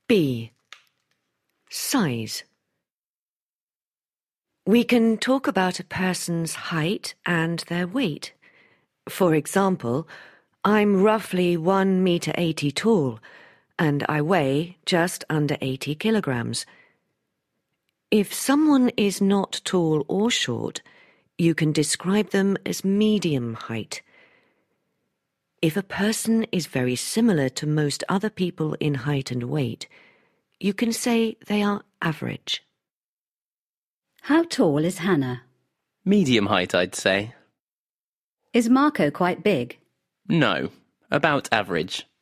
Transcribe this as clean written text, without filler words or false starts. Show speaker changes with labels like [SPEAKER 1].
[SPEAKER 1] B. Size. We can talk about a person's height and their weight. For example, I'm roughly 1 meter 80 tall, and I weigh just under 80 kilograms. If someone is not tall or short, you can describe them as medium height. If a person is very similar to most other people in height and weight, you can say they are average.
[SPEAKER 2] How tall is Hannah?
[SPEAKER 3] Medium height, I'd say.
[SPEAKER 2] Is Marco quite big?
[SPEAKER 3] No, about average.